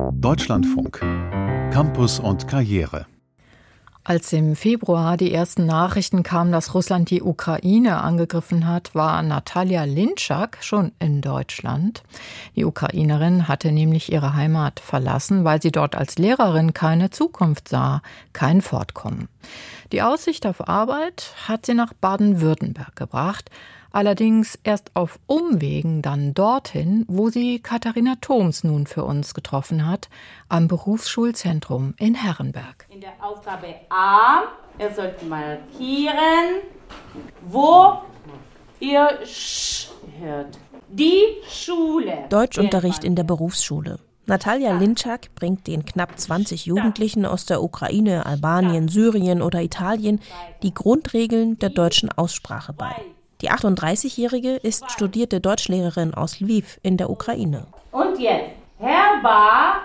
Deutschlandfunk. Campus und Karriere. Als im Februar die ersten Nachrichten kamen, dass Russland die Ukraine angegriffen hat, war Natalja Linczak schon in Deutschland. Die Ukrainerin hatte nämlich ihre Heimat verlassen, weil sie dort als Lehrerin keine Zukunft sah, kein Fortkommen. Die Aussicht auf Arbeit hat sie nach Baden-Württemberg gebracht, allerdings erst auf Umwegen dann dorthin, wo sie Katharina Thoms nun für uns getroffen hat, am Berufsschulzentrum in Herrenberg. In der Aufgabe A, ihr sollt markieren, wo ihr Sch hört. Die Schule. Deutschunterricht in der Berufsschule. Natalja Linczak bringt den knapp 20 Jugendlichen aus der Ukraine, Albanien, Syrien oder Italien die Grundregeln der deutschen Aussprache bei. Die 38-Jährige ist studierte Deutschlehrerin aus Lviv in der Ukraine. Und jetzt, Herr Bar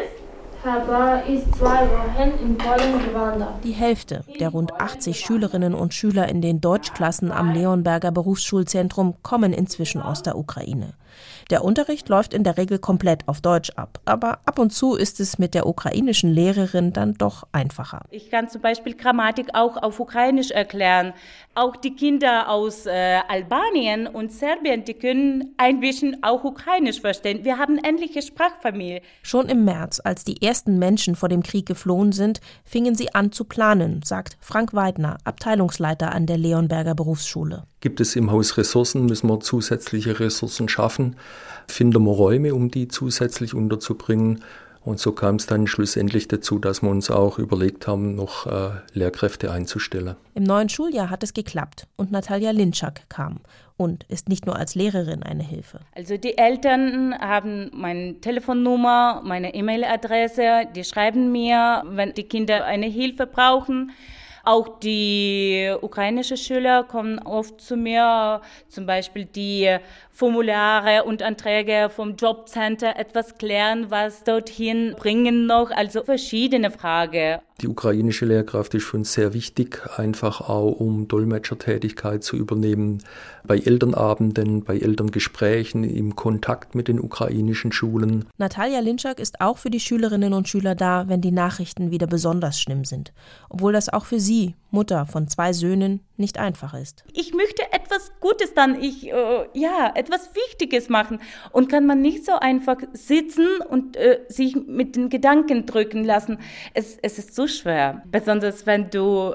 ist 2 Wochen in Polen gewandert. Die Hälfte der rund 80 Schülerinnen und Schüler in den Deutschklassen am Leonberger Berufsschulzentrum kommen inzwischen aus der Ukraine. Der Unterricht läuft in der Regel komplett auf Deutsch ab, aber ab und zu ist es mit der ukrainischen Lehrerin dann doch einfacher. Ich kann zum Beispiel Grammatik auch auf Ukrainisch erklären. Auch die Kinder aus Albanien und Serbien, die können ein bisschen auch Ukrainisch verstehen. Wir haben ähnliche Sprachfamilie. Schon im März, als die ersten Menschen vor dem Krieg geflohen sind, fingen sie an zu planen, sagt Frank Weidner, Abteilungsleiter an der Leonberger Berufsschule. Gibt es im Haus Ressourcen, müssen wir zusätzliche Ressourcen schaffen. Finden wir Räume, um die zusätzlich unterzubringen. Und so kam es dann schlussendlich dazu, dass wir uns auch überlegt haben, noch Lehrkräfte einzustellen. Im neuen Schuljahr hat es geklappt und Natalja Linczak kam und ist nicht nur als Lehrerin eine Hilfe. Also die Eltern haben meine Telefonnummer, meine E-Mail-Adresse, die schreiben mir, wenn die Kinder eine Hilfe brauchen. Auch die ukrainischen Schüler kommen oft zu mir, zum Beispiel die Formulare und Anträge vom Jobcenter etwas klären, was dorthin bringen noch, also verschiedene Fragen. Die ukrainische Lehrkraft ist für uns sehr wichtig, einfach auch um Dolmetschertätigkeit zu übernehmen, bei Elternabenden, bei Elterngesprächen, im Kontakt mit den ukrainischen Schulen. Natalja Linczak ist auch für die Schülerinnen und Schüler da, wenn die Nachrichten wieder besonders schlimm sind, obwohl das auch für sie, Mutter von 2 Söhnen, nicht einfach ist. Ich möchte etwas Gutes dann, etwas Wichtiges machen und kann man nicht so einfach sitzen und sich mit den Gedanken drücken lassen. Es ist so schwer, besonders wenn du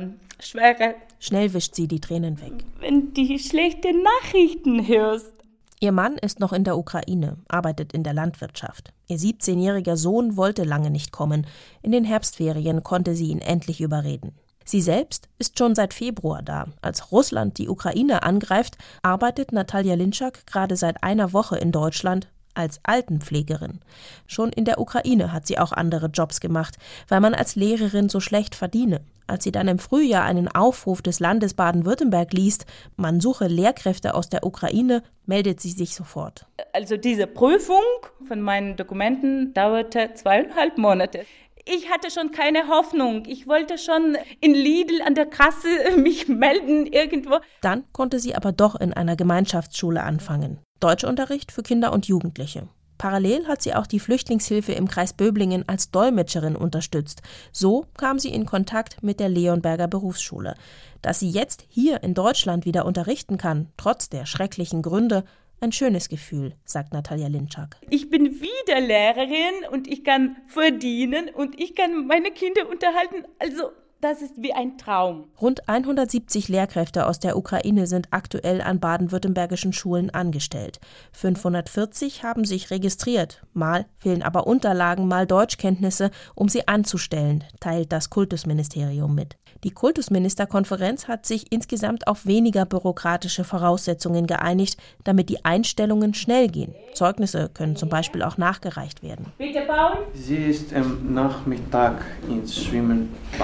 Schnell wischt sie die Tränen weg. Wenn du schlechte Nachrichten hörst. Ihr Mann ist noch in der Ukraine, arbeitet in der Landwirtschaft. Ihr 17-jähriger Sohn wollte lange nicht kommen. In den Herbstferien konnte sie ihn endlich überreden. Sie selbst ist schon seit Februar da. Als Russland die Ukraine angreift, arbeitet Natalja Linczak gerade seit einer Woche in Deutschland als Altenpflegerin. Schon in der Ukraine hat sie auch andere Jobs gemacht, weil man als Lehrerin so schlecht verdiene. Als sie dann im Frühjahr einen Aufruf des Landes Baden-Württemberg liest, man suche Lehrkräfte aus der Ukraine, meldet sie sich sofort. Also diese Prüfung von meinen Dokumenten dauerte 2,5 Monate. Ich hatte schon keine Hoffnung. Ich wollte schon in Lidl an der Kasse mich melden irgendwo. Dann konnte sie aber doch in einer Gemeinschaftsschule anfangen. Deutschunterricht für Kinder und Jugendliche. Parallel hat sie auch die Flüchtlingshilfe im Kreis Böblingen als Dolmetscherin unterstützt. So kam sie in Kontakt mit der Leonberger Berufsschule. Dass sie jetzt hier in Deutschland wieder unterrichten kann, trotz der schrecklichen Gründe, ein schönes Gefühl, sagt Natalja Linczak. Ich bin wieder Lehrerin und ich kann verdienen und ich kann meine Kinder unterhalten. Also das ist wie ein Traum. Rund 170 Lehrkräfte aus der Ukraine sind aktuell an baden-württembergischen Schulen angestellt. 540 haben sich registriert. Mal fehlen aber Unterlagen, mal Deutschkenntnisse, um sie anzustellen, teilt das Kultusministerium mit. Die Kultusministerkonferenz hat sich insgesamt auf weniger bürokratische Voraussetzungen geeinigt, damit die Einstellungen schnell gehen. Zeugnisse können zum Beispiel auch nachgereicht werden. Bitte, Paul. Sie ist am Nachmittag ins Schwimmbad gegangen.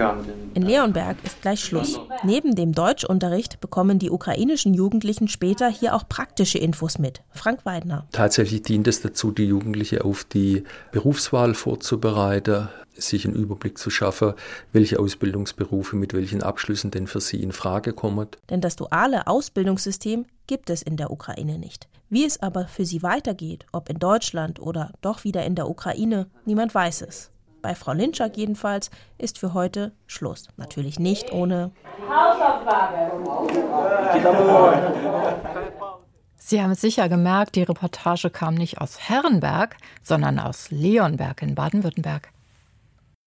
In Leonberg ist gleich Schluss. Neben dem Deutschunterricht bekommen die ukrainischen Jugendlichen später hier auch praktische Infos mit. Frank Weidner. Tatsächlich dient es dazu, die Jugendlichen auf die Berufswahl vorzubereiten, sich einen Überblick zu schaffen, welche Ausbildungsberufe mit welchen Abschlüssen denn für sie in Frage kommen. Denn das duale Ausbildungssystem gibt es in der Ukraine nicht. Wie es aber für sie weitergeht, ob in Deutschland oder doch wieder in der Ukraine, niemand weiß es. Bei Frau Linczak jedenfalls ist für heute Schluss. Natürlich nicht ohne Hausaufgabe. Sie haben es sicher gemerkt, die Reportage kam nicht aus Herrenberg, sondern aus Leonberg in Baden-Württemberg.